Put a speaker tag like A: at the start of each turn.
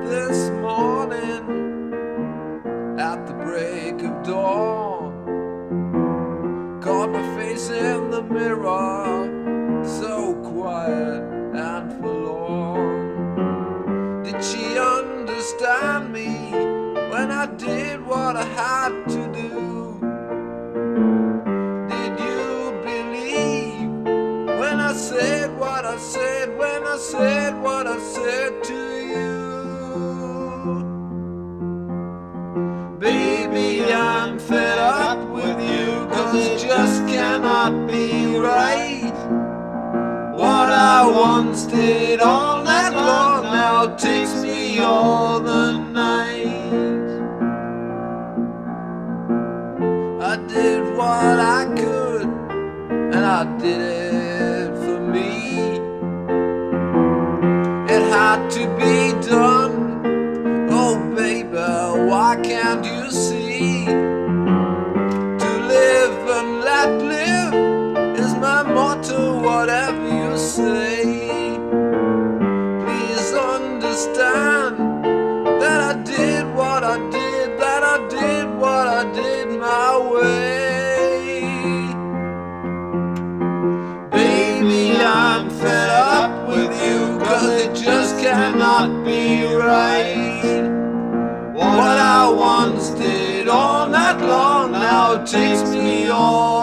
A: this morning at the break of dawn. Caught my face in the mirror, so quiet and forlorn. Did she understand me when I did what I had to do? Did you believe when I said what I said, when I said what I said to you? Baby, I'm fed up with you, 'cause it just cannot be right. What I once did all night long now takes me all the night. I did what I could, and I did it for me. It had to be done. Oh baby, why can't you see? To live and let live is my motto, whatever you say. Please understand that I did what I did, that I did what I did my way. Baby, I'm fed up with you, 'cause it just cannot be right. What I once did all night long now takes me all